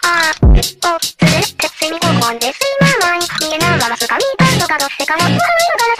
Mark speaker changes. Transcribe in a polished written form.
Speaker 1: つれて隅とこんですいままに見えながらすかみたとかどっせかも今のガラ